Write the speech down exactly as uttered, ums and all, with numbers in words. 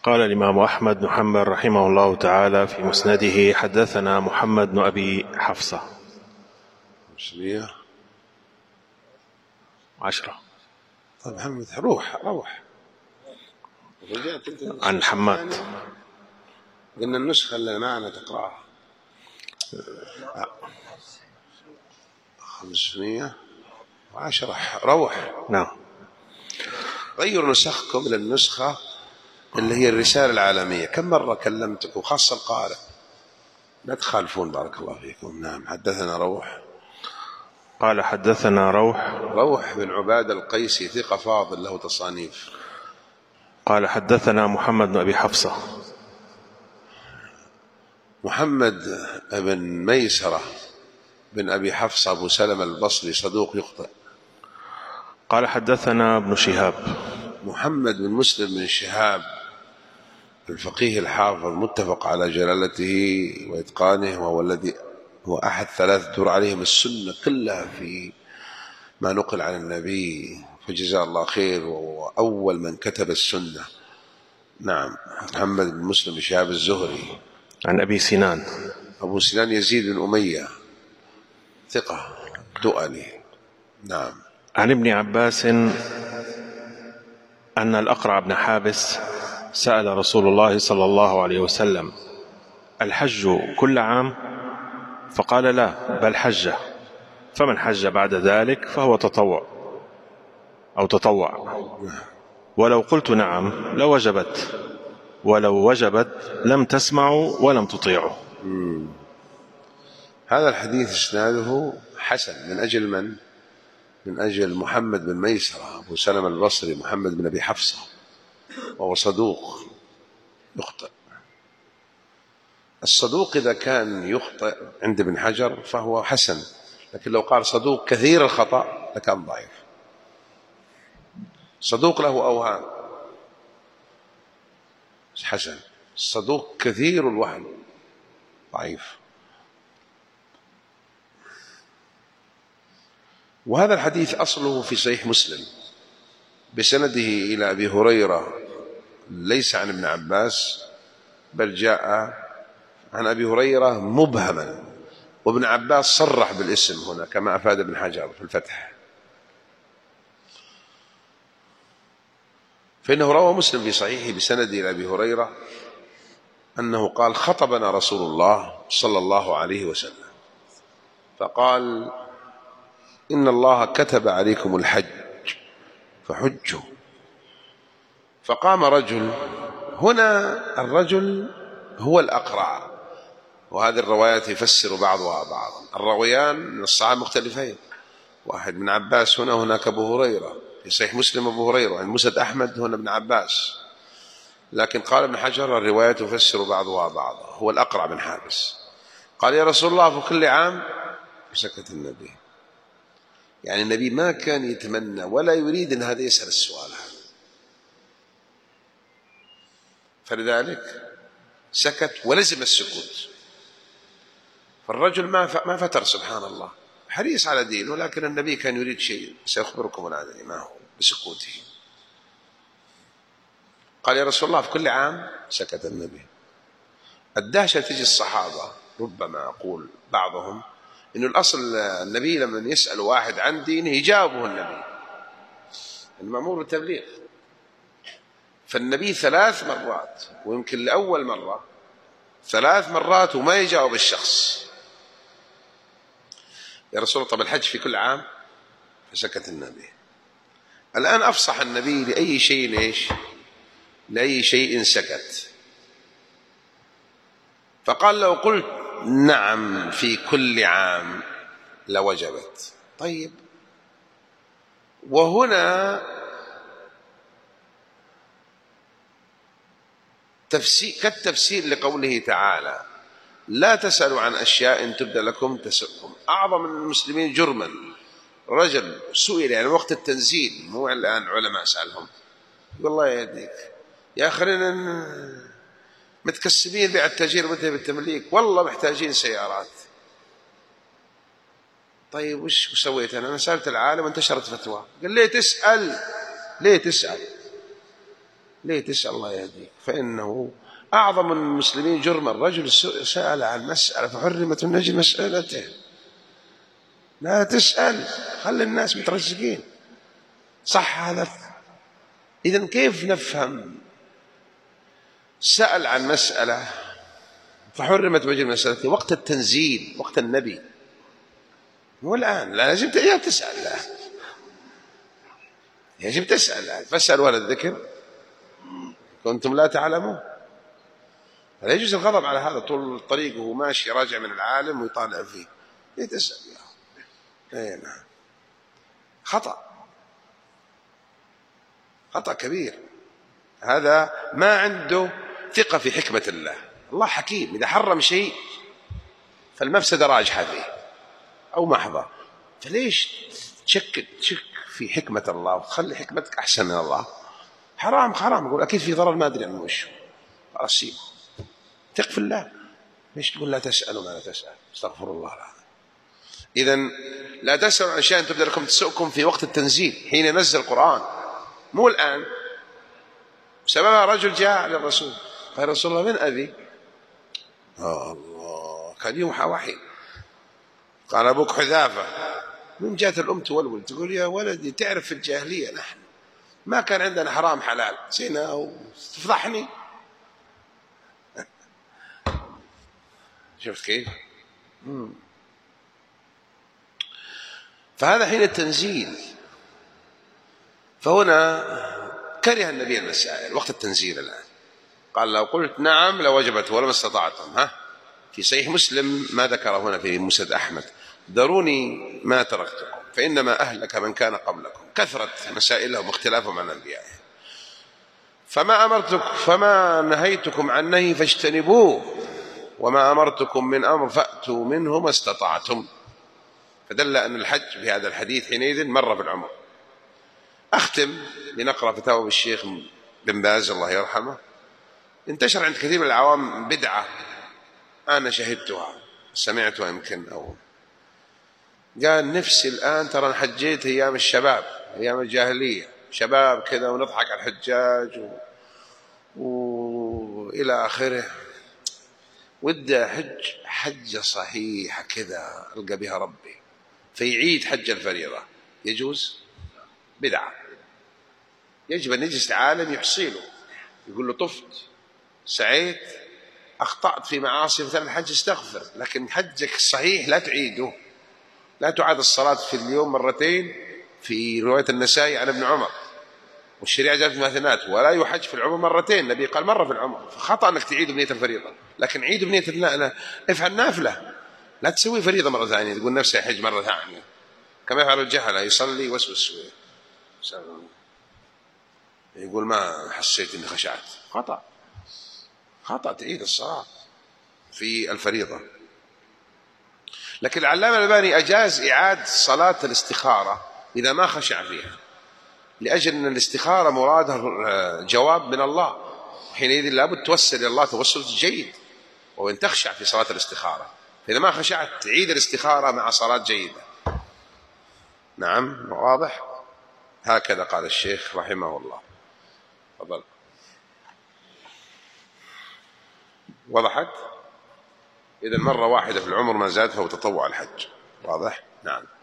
قال الإمام أحمد بن حنبل رحمه الله تعالى في مسنده: حدثنا محمد بن أبي حفصة. مشرية عشرة. طيب محمد روح روح عن حماد. قلنا النسخة اللي معنا تقرأها خمسمائة وعشرة. روح. نعم. غيروا نسخكم للنسخة اللي هي الرسالة العالمية. كم مرة كلمتكم خاصة القارئ لا تخالفون بارك الله فيكم. نعم. حدثنا روح. قال حدثنا روح. روح بن عبادة القيسي ثقة فاضل له تصانيف. قال حدثنا محمد بن أبي حفصة. محمد بن ميسرة بن أبي حفصة أبو سلمة البصري صدوق يخطئ. قال حدثنا ابن شهاب. محمد بن مسلم بن شهاب الفقيه الحافظ متفق على جلالته وإتقانه، وهو الذي هو أحد ثلاث دور عليهم السنة كلها في ما نقل عن النبي، فجزاه الله خير، وهو أول من كتب السنة. نعم. محمد بن مسلم بن شهاب الزهري. عن أبي سنان. أبو سنان يزيد بن أمية ثقة دؤلي. نعم. عن ابن عباس أن الأقرع بن حابس سأل رسول الله صلى الله عليه وسلم: الحج كل عام؟ فقال: لا، بل حجة، فمن حج بعد ذلك فهو تطوع أو تطوع، ولو قلت نعم لوجبت، ولو وجبت لم تسمعوا ولم تطيعوا. هذا الحديث اسناده حسن. من أجل من؟ من أجل محمد بن ميسرة أبو سلمة البصري محمد بن أبي حفصة، وهو صدوق يخطئ. الصدوق إذا كان يخطئ عند ابن حجر فهو حسن، لكن لو قال صدوق كثير الخطأ لكان ضعيف. صدوق له أوهام حسن، الصدوق كثير الوهم ضعيف. وهذا الحديث أصله في صحيح مسلم بسنده إلى أبي هريرة، ليس عن ابن عباس، بل جاء عن أبي هريرة مبهما، وابن عباس صرح بالاسم هنا كما أفاد ابن حجر في الفتح. فإنه روى مسلم في صحيحه بسنده إلى أبي هريرة أنه قال: خطبنا رسول الله صلى الله عليه وسلم فقال: إن الله كتب عليكم الحج فحجوا. فقام رجل، هنا الرجل هو الأقرع، وهذه الروايات يفسر بعضها بعضا. الراويان من الصحابة مختلفين، واحد من عباس هنا، هناك أبو هريرة في صحيح مسلم أبو هريرة، عند مسند أحمد هنا ابن عباس. لكن قال ابن حجر الروايات تفسر بعضها بعضا. هو الأقرع بن حابس قال: يا رسول الله في كل عام؟ فسكت النبي. يعني النبي ما كان يتمنى ولا يريد أن هذا يسأل السؤال هذا، فلذلك سكت ولزم السكوت. فالرجل ما ما فتر، سبحان الله، حريص على دينه، لكن النبي كان يريد شيء سيخبركم الآن ما هو بسكوته. قال: يا رسول الله في كل عام؟ سكت النبي. الدهشة تجي الصحابة، ربما أقول بعضهم إنه الأصل النبي لما يسأل واحد عن دينه يجاوبه النبي، المأمور بالتبليغ. فالنبي ثلاث مرات، ويمكن لأول مرة ثلاث مرات وما يجاوب الشخص. يا رسول الله طب الحج في كل عام؟ فسكت النبي. الآن أفصح النبي لأي شيء، ليش؟ لأي شيء سكت. فقال: لو قلت نعم في كل عام لوجبت. طيب، وهنا تفسير كالتفسير لقوله تعالى: لا تسألوا عن أشياء تبدأ لكم تسؤكم. أعظم المسلمين جرما رجل سئل يعني وقت التنزيل، مو الآن علماء سألهم، والله يهديك يا أخرين متكسبين بيع التأجير ومتى بالتمليك، والله محتاجين سيارات. طيب وش سويت أنا؟ أنا سألت العالم وانتشرت فتوى. قال: ليه تسأل؟ ليه تسأل؟ ليه تسأل؟ الله يهديك. فإنه أعظم المسلمين جرما رجل سأل عن مسألة فحرمت من أجل مسألته. لا تسأل، خلي الناس مترزقين. صح هذا؟ إذن كيف نفهم سأل عن مسألة فحرمت من أجل مسألته وقت التنزيل، وقت النبي، مو الآن؟ لا، لازم تسأل. لا يجب تسأل. فاسألوا أهل الذكر كنتم لا تعلمون. فلا يجوز الغضب على هذا طول الطريق وهو ماشي راجع من العالم ويطالع فيه. ليه تسأل؟ اي نعم، خطأ، خطأ كبير. هذا ما عنده ثقة في حكمة الله. الله حكيم، إذا حرم شيء فالمفسدة راجحة فيه أو محضة، فليش تشك تشك في حكمة الله وتخلي حكمتك أحسن من الله؟ حرام حرام، يقول أكيد في ضرر ما أدري عنه وش، خلاص سيبه. ثق في الله، ليش تقول لا تسأل وما لا تسأل؟ استغفر الله العظيم. إذن لا تسألوا عن أشياء تبدأ لكم تسؤكم في وقت التنزيل حين نزل القرآن، مو الآن. بسببها رجل جاء للرسول قال: رسول الله من أبي؟ آه الله، كان يوحى وحي. قال: أبوك حذافة. من جات الأم تولول تقول: يا ولدي تعرف في الجاهلية نحن ما كان عندنا حرام حلال، زنا وتفضحني. شفت كيف؟ مم. فهذا حين التنزيل. فهنا كره النبي المسائل وقت التنزيل. الآن قال: لو قلت نعم لوجبت ولما استطعتم. ها في صحيح مسلم ما ذكر هنا في مسند أحمد: ذروني ما تركتكم فإنما أهلك من كان قبلكم، كثرة مسائلهم واختلافهم عن أنبيائهم. فما أمرتك فما نهيتكم عن نهي فاجتنبوه، وما أمرتكم من أمر فأتوا منه ما استطعتم. فدل أن الحج في هذا الحديث حينئذ مر في العمر. أختم لنقرأ فتاوى الشيخ بن باز الله يرحمه. انتشر عند كثير من العوام بدعة أنا شهدتها سمعتها يمكن، أو قال: نفسي الآن ترى حجيت أيام الشباب، أيام الجاهلية، شباب كذا ونضحك على الحجاج و... وإلى آخره، ودي حج حجة صحيحة كذا ألقى بها ربي، فيعيد حج الفريضة. يجوز؟ بدعة. يجب أن يجلس العالم يحصيله، يقول له: طفت، سعيت، أخطأت في معاصي مثل الحج، استغفر، لكن حجك الصحيح لا تعيده. لا تعاد الصلاة في اليوم مرتين في رواية النسائي عن ابن عمر، والشريعة جاءت مثنات، ولا يحج في العمر مرتين، النبي قال مرة في العمر. فخطأ أنك تعيد بنية الفريضة، لكن عيد بنية لا افعل نافلة، لا تسوي فريضة مرة ثانية تقول نفسي يحج مرة ثانية، كما يفعل الجهلة، يصلي وسوس يقول ما حسيت إني خشعت. خطأ، خطأ تعيد الصلاة في الفريضة. لكن العلامة الألباني أجاز إعادة صلاة الاستخارة إذا ما خشع فيها، لأجل أن الاستخارة مرادها جواب من الله، حينئذ لابد توسل إلى الله توسل جيد، وإن تخشع في صلاة الاستخارة. فإذا ما خشعت تعيد الاستخارة مع صلاة جيدة. نعم، واضح؟ هكذا قال الشيخ رحمه الله. تفضل. وضحت؟ إذا مرة واحدة في العمر ما زاد فهو تطوع الحج. واضح؟ نعم.